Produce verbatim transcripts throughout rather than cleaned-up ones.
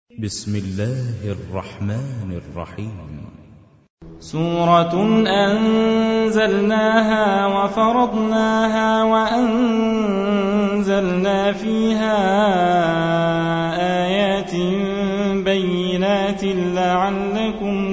بسم الله الرحمن الرحيم. سورة أنزلناها وفرضناها وأنزلنا فيها آيات بينات لعلكم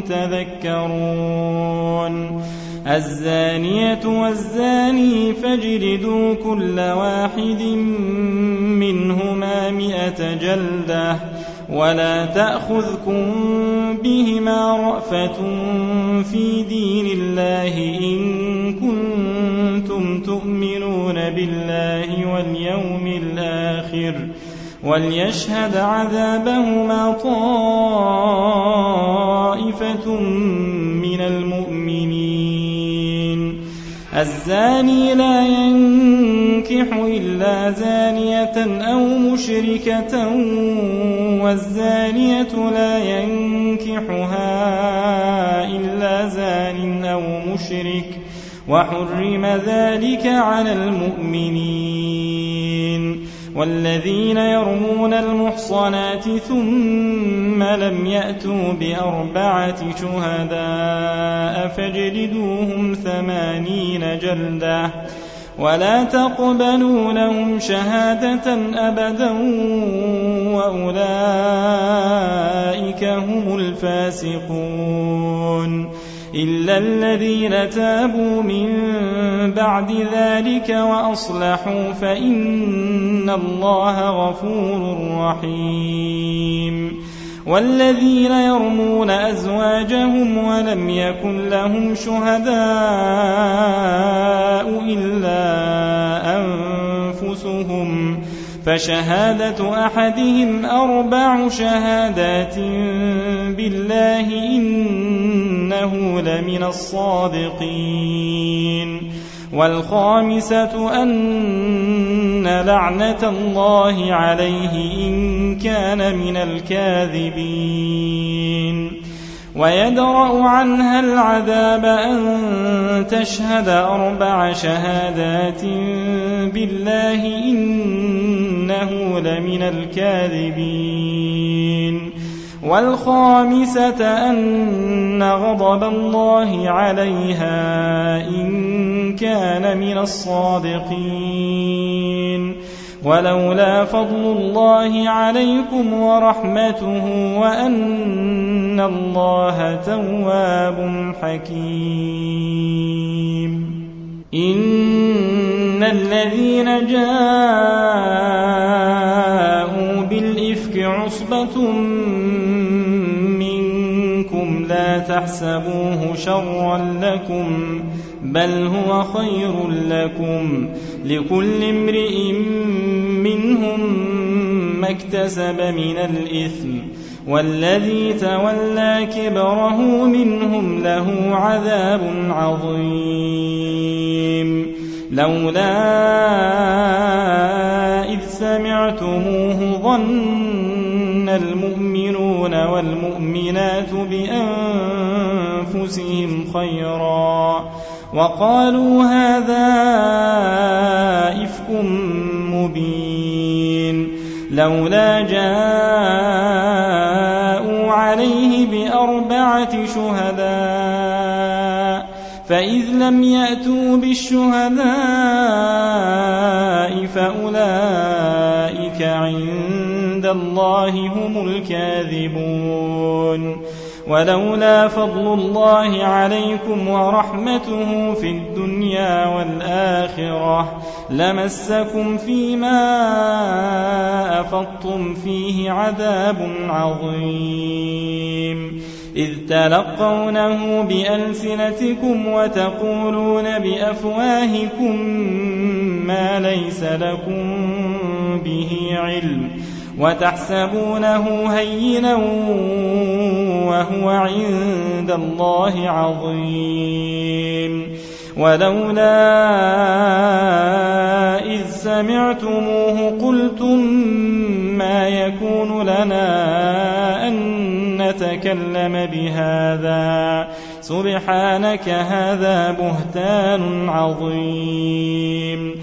تذكرون. الزانية والزاني فاجلدوا كل واحد منهما مئة جلدة ولا تأخذكم بهما رأفة في دين الله إن كنتم تؤمنون بالله واليوم الآخر وليشهد عذابهما طائفة من المؤمنين. الزاني لا ينكح إلا زانية أو مشركة والزانية لا ينكحها إلا زان أو مشرك وحرم ذلك على المؤمنين. والذين يرمون المحصنات ثم لم يأتوا بأربعة شهداء فاجلدوهم ثمانين جلدة ولا تقبلوا لهم شهادة أبدا وأولئك هم الفاسقون إلا الذين تابوا من بعد ذلك وأصلحوا فإن الله غفور رحيم. والذين يرمون أزواجهم ولم يكن لهم شهداء إلا أنفسهم فشهادة أحدهم أربع شهادات بالله إنه لمن الصادقين. والخامسة أن لعنة الله عليه إن كان من الكاذبين. ويدرأ عنها العذاب أن تشهد أربع شهادات بالله إنه لمن الكاذبين. والخامسة أن غضب الله عليها إن كان من الصادقين. ولولا فضل الله عليكم ورحمته وأن الله تواب حكيم. إن الذين جاءوا بالإفك عصبة منكم لا تحسبوه شرا لكم بل هو خير لكم لكل امرئ منهم ما اكتسب من الإثم والذي تولى كبره منهم له عذاب عظيم. لولا إذ سمعتموه ظن المؤمنون والمؤمنات بأنفسهم خيرا وقالوا هذا إفك مبين. لولا جاءوا عليه بأربعة شهداء فإذ لم يأتوا بالشهداء فأولئك عند الله هم الكاذبون. ولولا فضل الله عليكم ورحمته في الدنيا والآخرة لمسكم فيما أفضتم فيه عذاب عظيم. إذ تلقونه بألسنتكم وتقولون بأفواهكم ما ليس لكم به علم وتحسبونه هينا وهو عند الله عظيم. ولولا إذ سمعتموه قلتم ما يكون لنا أن نتكلم بهذا سبحانك هذا بهتان عظيم.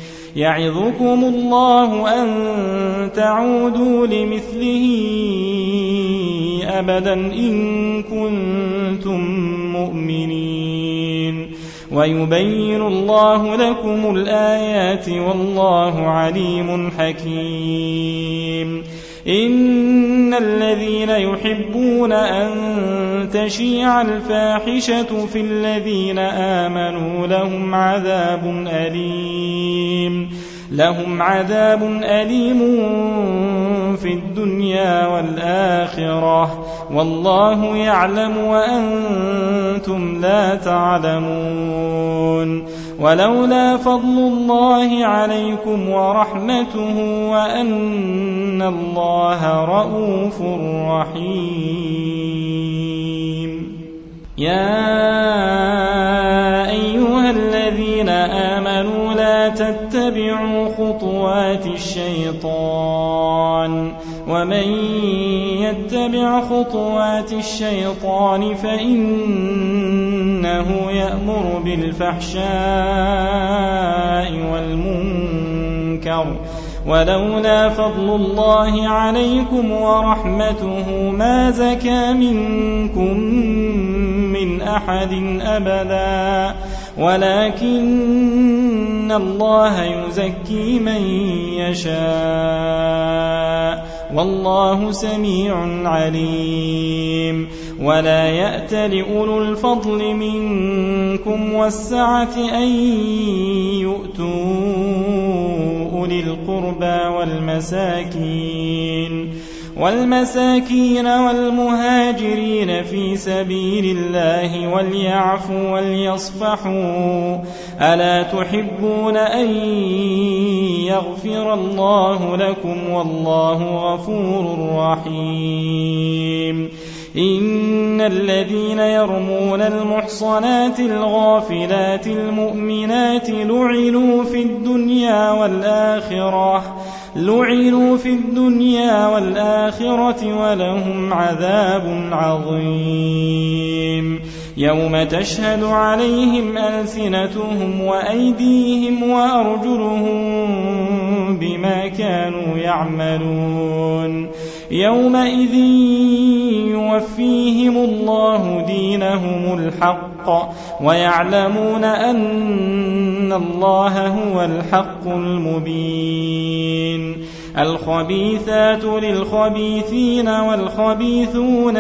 يعظكم الله أن تعودوا لمثله أبدا إن كنتم مؤمنين ويبين الله لكم الآيات والله عليم حكيم. إن الذين يحبون أن تشيع الفاحشة في الذين آمنوا لهم عذاب أليم لهم عذاب أليم في الدنيا والآخرة والله يعلم وأنتم لا تعلمون. ولولا فضل الله عليكم ورحمته وأن الله رءوف رحيم. يا أيها الذين آمنوا لا تتبعوا خطوات الشيطان ومن يتبع خطوات الشيطان فإنه يأمر بالفحشاء والمنكر ولولا فضل الله عليكم ورحمته ما زكى منكم من أحد أبدا ولكن الله يزكي من يشاء والله سميع عليم. ولا يأتل أولو الفضل منكم والسعة أن يؤتوا أولي القربى والمساكين والمساكين والمهاجرين في سبيل الله وليعفوا وليصفحوا ألا تحبون أن يغفر الله لكم والله غفور رحيم. إن الذين يرمون المحصنات الغافلات المؤمنات لعنوا في الدنيا والآخرة لعنوا في الدنيا والآخرة ولهم عذاب عظيم. يوم تشهد عليهم ألسنتهم وأيديهم وأرجلهم بما كانوا يعملون يومئذ يوفيهم الله دينهم الحق ويعلمون أن الله هو الحق المبين. الخبيثات للخبيثين والخبيثون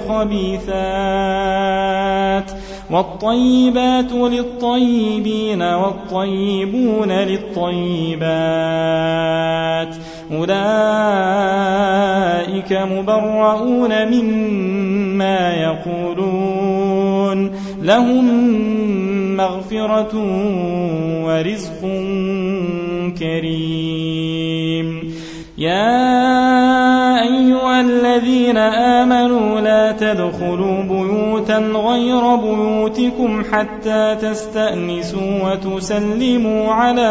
للخبيثات والطيبات للطيبين والطيبون للطيبات أولئك مبرؤون مما يقولون لهم مغفرة ورزق كريم. يا أيها الذين آمنوا لا تدخلوا بيوتا غير بيوتكم حتى تستأنسوا وتسلموا على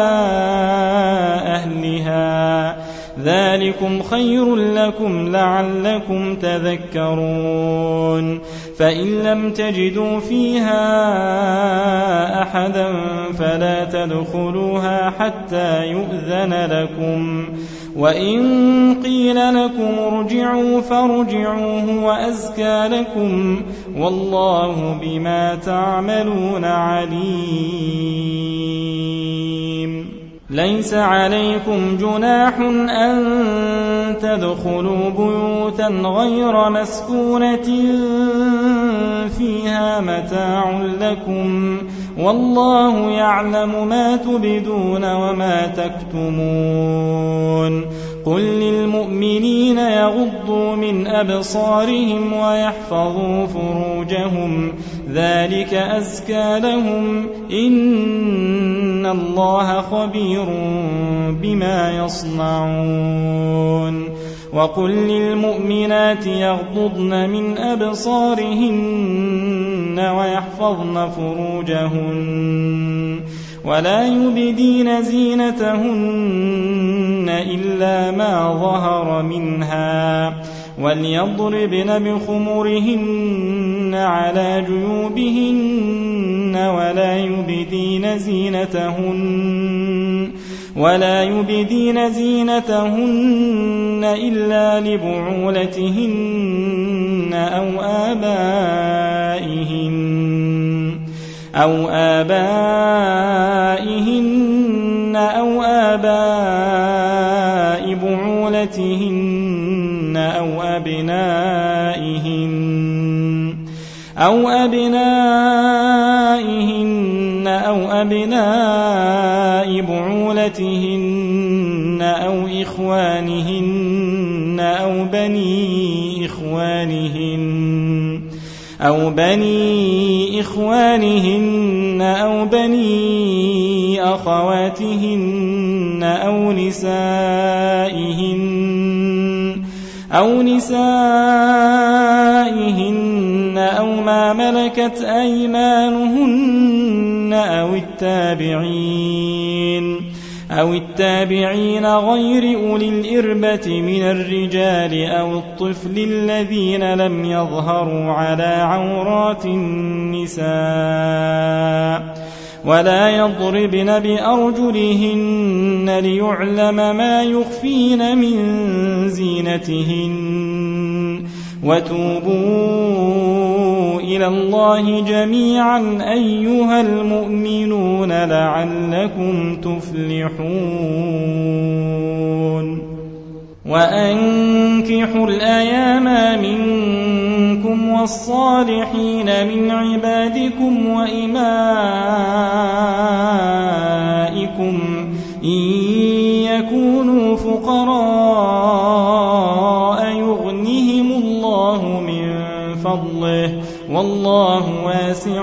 أهلها ذلكم خير لكم لعلكم تذكرون. فإن لم تجدوا فيها أحدا فلا تدخلوها حتى يؤذن لكم وإن قيل لكم ارجعوا فارجعوا هو أزكى لكم والله بما تعملون عليم. ليس عليكم جناح أن تدخلوا بيوتا غير مسكونة فيها متاع لكم والله يعلم ما تبدون وما تكتمون. قل للمؤمنين يغضوا من أبصارهم ويحفظوا فروجهم ذلك أزكى لهم إن الله خبير بما يصنعون. وقل للمؤمنات يغضضن من أبصارهن ويحفظن فروجهن ولا يبدين زينتهن إلا ما ظهر منها وليضربن بخمرهن على جيوبهن ولا يبدين زينتهن ولا يبدين زينتهن إلا لبعولتهن آبائهن أو آبائهن أو آباء بعولتهن أو أبنائهن أو أبنائهن أو أبناء بعولتهن أو إخوانهن أو بني إخوانهن أو بني إخوانهن أو بني أخواتهن أو نسائهن أو نسائهن أو ما ملكت أيمانهن أو التابعين أو التابعين غير أولي الإربة من الرجال أو الطفل الذين لم يظهروا على عورات النساء ولا يضربن بأرجلهن ليعلم ما يخفين من زينتهن وتوبوا إلى الله جميعا أيها المؤمنون لعلكم تفلحون وأنكحوا الأيام منكم والصالحين من عبادكم وإمائكم إن يكونوا فقراء يغنهم الله من فضله والله واسع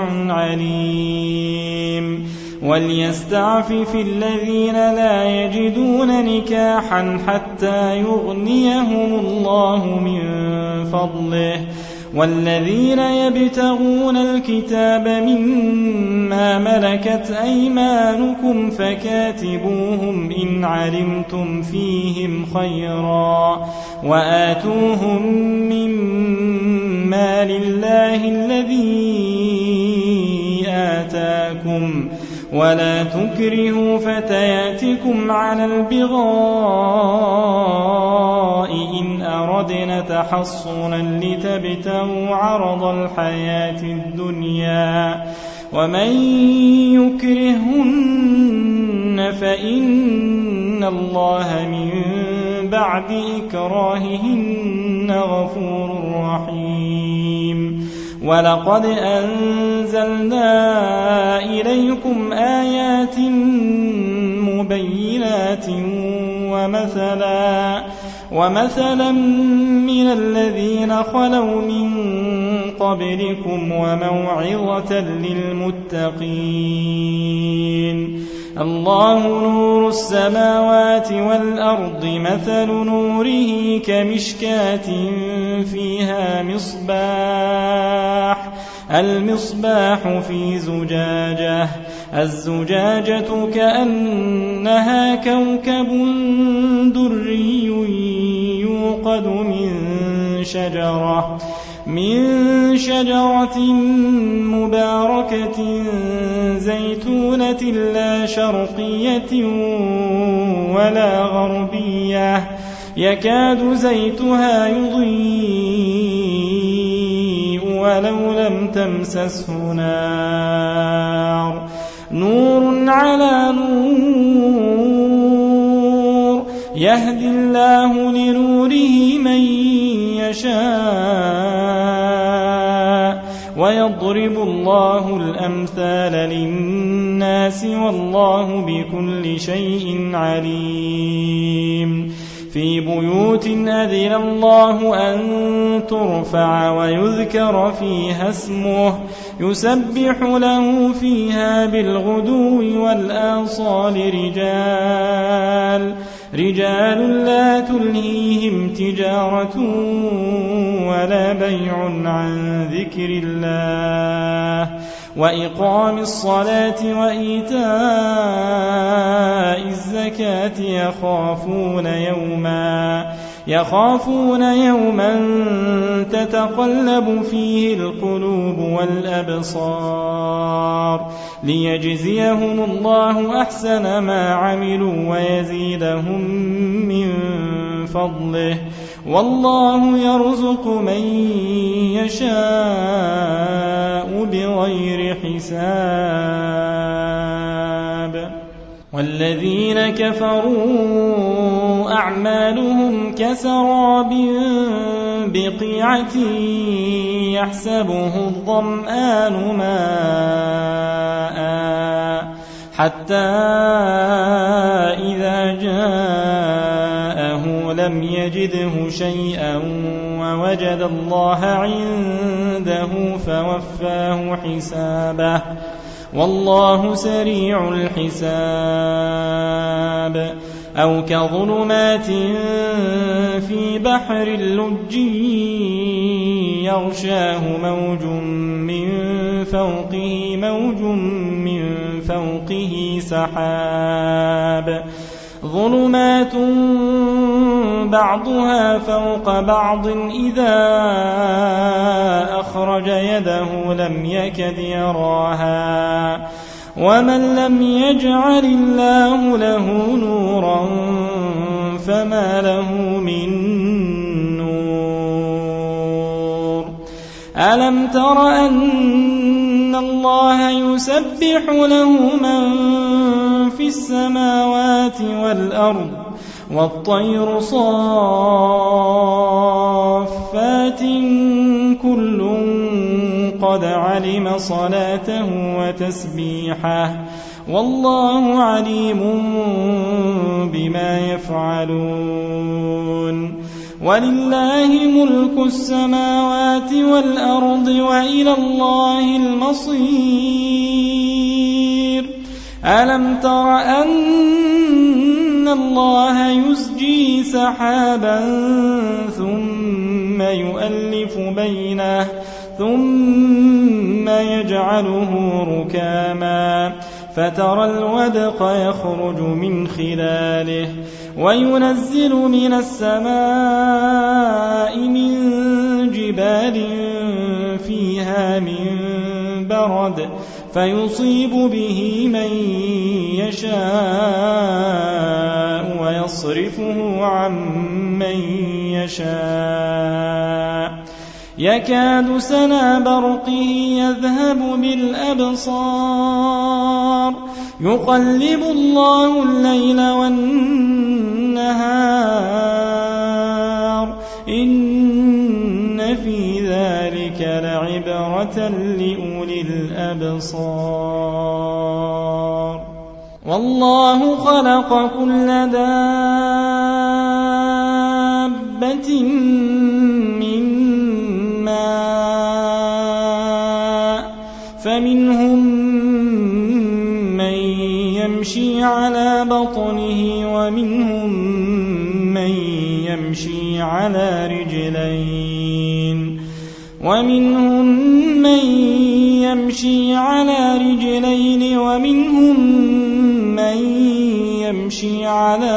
عليم وليستعفف الذين لا يجدون نكاحا حتى يغنيهم الله من فضله والذين يبتغون الكتاب مما ملكت أيمانكم فكاتبوهم إن علمتم فيهم خيرا وآتوهم مما لله الذي آتاكم ولا تكرهوا فتياتكم على البغاء إن أردنا تحصنا لتبتغوا عرض الحياة الدنيا ومن يكرهن فإن الله من بعد إكراههن غفور رحيم ولقد أنزلنا إليكم آيات مبينات ومثلا ومثلا من الذين خلوا من قبلكم وموعظة للمتقين الله نور السماوات والأرض مثل نوره كمشكاة فيها مصباح المصباح في زجاجة الزجاجة كأنها كوكب دري يوقد من شجرة من شجرة مباركة زيتونة لا شرقية ولا غربية يكاد زيتها يضيء ولو لم تمسسه نار نور على نور يهدي الله لنوره من يشاء ويضرب الله الأمثال للناس والله بكل شيء عليم في بيوت أذن الله أن ترفع ويذكر فيها اسمه يسبح له فيها بالغدو والآصال رجال رجال لا تلهيهم تجارة ولا بيع عن ذكر الله وإقام الصلاة وإيتاء الزكاة يخافون يوما يخافون يوما تتقلب فيه القلوب والأبصار ليجزيهم الله أحسن ما عملوا ويزيدهم من فضله والله يرزق من يشاء بغير حساب والذين كفروا أعمالهم كسراب بقيعة يحسبه الظمآن ماء حتى إذا جاءه لم يجده شيئا ووجد الله عنده فوفاه حسابه والله سريع الحساب أو كظلمات في بحر اللج يغشاه موج من فوقه موج من فوقه سحاب ظلمات بعضها فوق بعض إذا أخرج يده لم يكد يراها ومن لم يجعل الله له نورا فما له من نور ألم تر أن الله يسبح له من في السماوات والأرض والطير صافات كل قد علم صلاته وتسبيحه والله عليم بما يفعلون ولله ملك السماوات والأرض وإلى الله المصير ألم تر أن الله يزجي سحابا ثم يؤلف بينه ثم يجعله ركاما فترى الودق يخرج من خلاله وينزل من السماء من جبال فيها من برد فيصيب به من يشاء ويصرفه عن من يشاء يكاد سنا برقه يذهب بالأبصار يقلب الله الليل والنهار إن في ذلك لعبرة لأولي الأبصار والله خلق كل دابة من ماء فمنهم من يمشي على بطنه ومنهم من يمشي على رجلين ومنهم من يمشي على رجلين ومنهم من يمشي على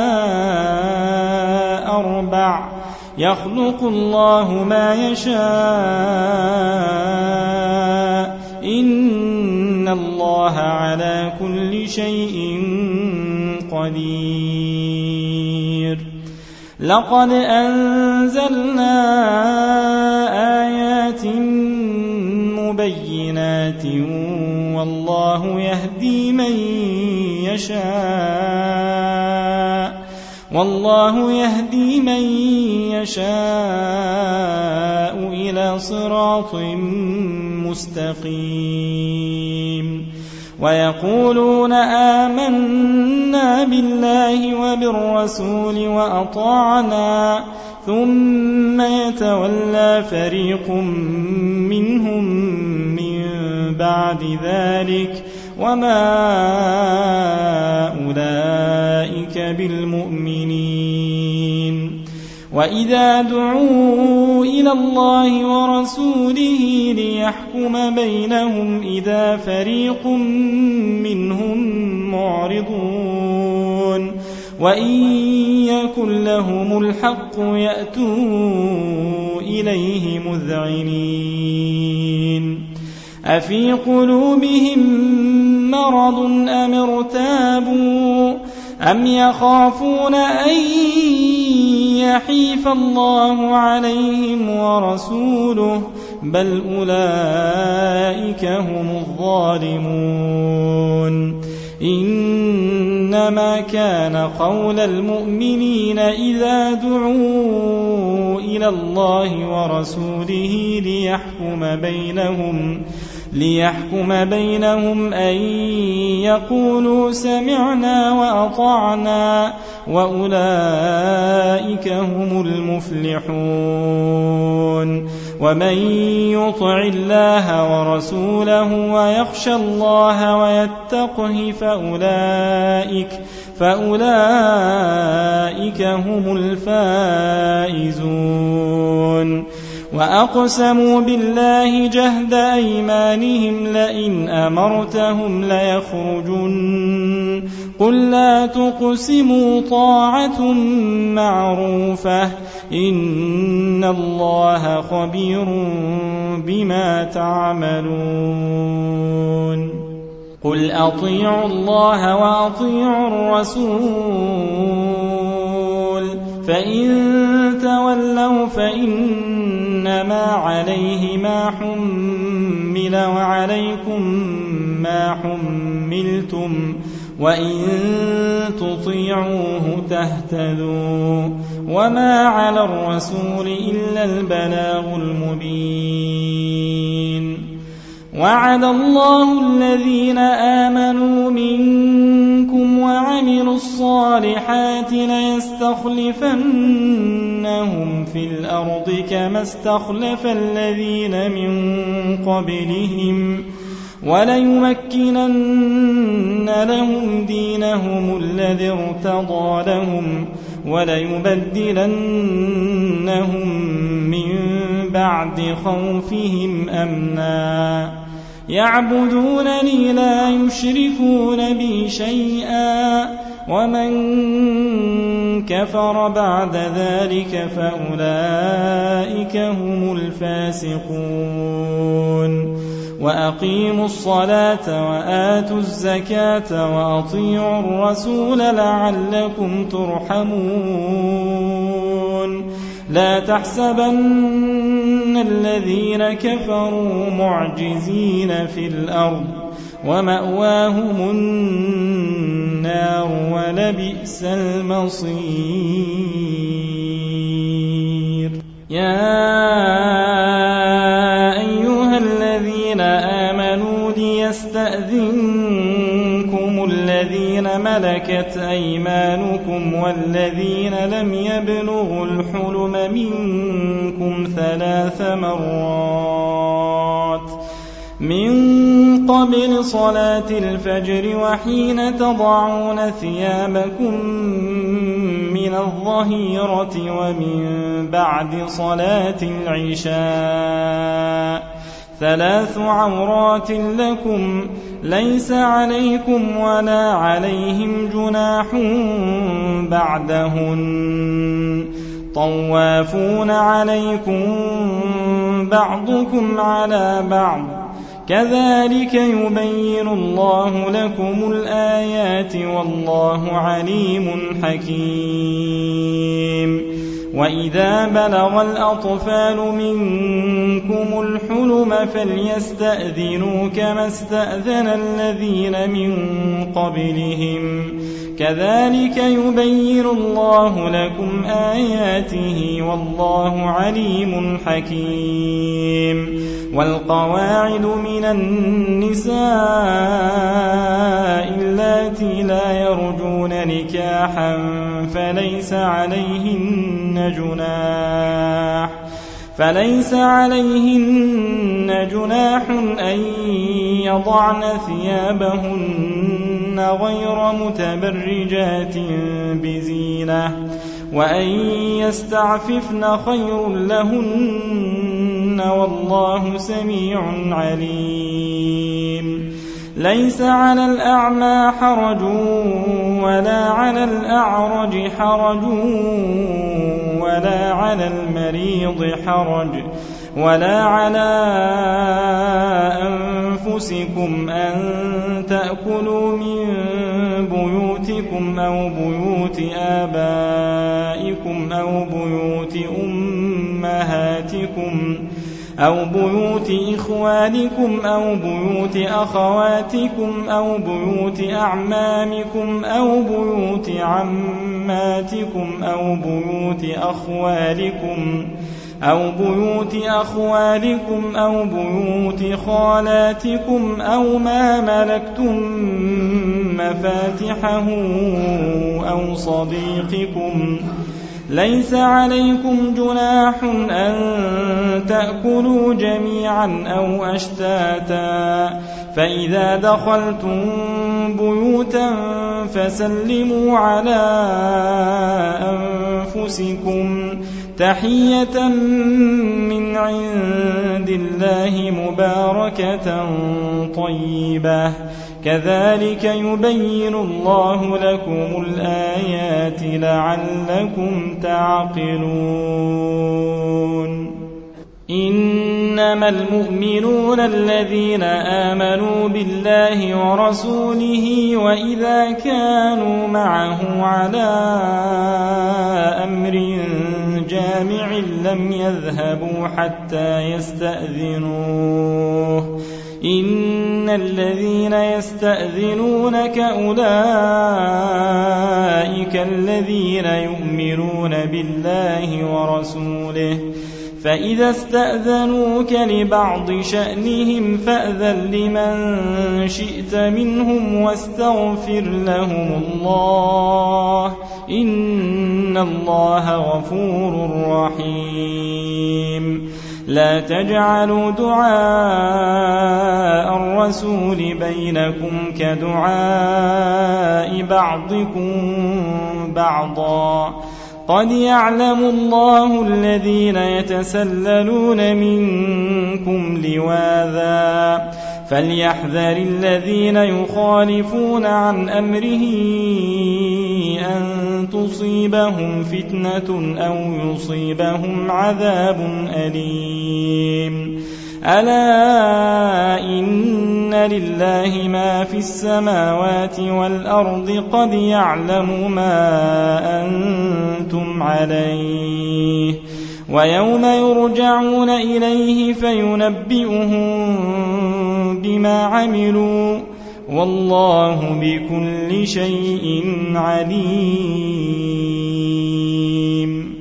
أربع يخلق الله ما يشاء إن الله على كل شيء قدير لقد أنزلنا آيات مبينات والله يهدي من يشاء والله يهدي من يشاء إلى صراط مستقيم ويقولون آمنا بالله وبالرسول وأطعنا ثم يتولى فريق منهم من بعد ذلك وما أولئك بالمؤمنين وإذا دعوا إلى الله ورسوله ليحكم بينهم إذا فريق منهم معرضون وإن يكن لهم الحق يأتوا إليه مذعنين أفي قلوبهم مرض أم ارتابوا أم يخافون أن ليحيف الله عليهم ورسوله بل أولئك هم الظالمون إنما كان قول المؤمنين إذا دعوا إلى الله ورسوله ليحكم بينهم ليحكم بينهم أن يقولوا سمعنا وأطعنا وأولئك هم المفلحون ومن يطع الله ورسوله ويخشى الله ويتقه فأولئك فأولئك هم الفائزون وأقسموا بالله جهد أيمانهم لئن أمرتهم ليخرجن قل لا تقسموا طاعة معروفة إن الله خبير بما تعملون قل أطيعوا الله وأطيعوا الرسول فإن تولوا فإنما عليه ما حمل وعليكم ما حملتم وإن تطيعوه تهتدوا وما على الرسول إلا البلاغ المبين وعد الله الذين آمنوا منكم وعملوا الصالحات ليستخلفنهم في الأرض كما استخلف الذين من قبلهم وليمكنن لهم دينهم الذي ارتضى لهم وليبدلنهم من بعد خوفهم أمنا يعبدونني لا يشركون بي شيئا ومن كفر بعد ذلك فأولئك هم الفاسقون وأقيموا الصلاة وآتوا الزكاة وأطيعوا الرسول لعلكم ترحمون لا تحسبن الذين كفروا معجزين في الأرض ومأواهم النار ولبئس المصير يا أيها الذين آمنوا ليستأذنكم الذين ملكت أيمانكم والذين لم يبلغوا الحلم منكم ثلاث مرات من قبل صلاة الفجر وحين تضعون ثيابكم من الظهيرة ومن بعد صلاة العشاء ثلاث عورات لكم ليس عليكم ولا عليهم جناح بعدهن طوافون عليكم بعضكم على بعض كذلك يبين الله لكم الآيات والله عليم حكيم وإذا بلغ الأطفال منكم الحلم فليستأذنوا كما استأذن الذين من قبلهم كذلك يبين الله لكم آياته والله عليم حكيم والقواعد من النساء اللاتي لا يرجون نكاحا فليس عليهن جناح فليس عليهن جناح أن يضعن ثيابهن غير متبرجات بزينة وأن يستعففن خير لهن والله سميع عليم ليس على الأعمى حرج ولا على الأعرج حرج ولا على المريض حرج ولا على أنفسكم أن تأكلوا من بيوتكم أو بيوت آبائكم أو بيوت أمهاتكم أو بيوت إخوانكم أو بيوت أخواتكم أو بيوت أعمامكم أو بيوت عماتكم أو بيوت أخوالكم أو بيوت أخوالكم أو بيوت خالاتكم أو ما ملكتم مفاتحه أو صديقكم. ليس عليكم جناح أن تأكلوا جميعا أو أشتاتا، فإذا دخلتم بيوتا فسلموا على أنفسكم تحية من عند الله مباركة طيبة، كذلك يبين الله لكم الآيات لعلكم تعقلون. إنما المؤمنون الذين آمنوا بالله ورسوله وإذا كانوا معه على أمر جامع لم يذهبوا حتى يستأذنوه. إن الذين يستأذنونك أولئك الذين يؤمنون بالله ورسوله، فإذا استأذنوك لبعض شأنهم فأذن لمن شئت منهم واستغفر لهم الله، إن الله غفور رحيم. لا تجعلوا دعاء الرسول بينكم كدعاء بعضكم بعضا، قد يعلم الله الذين يتسللون منكم لواذا، فليحذر الذين يخالفون عن أمره أن تصيبهم فتنة أو يصيبهم عذاب أليم. ألا إن لله ما في السماوات والأرض، قد يعلم ما أنتم عليه، ويوم يرجعون إليه فينبئهم بما عملوا، والله بكل شيء عليم.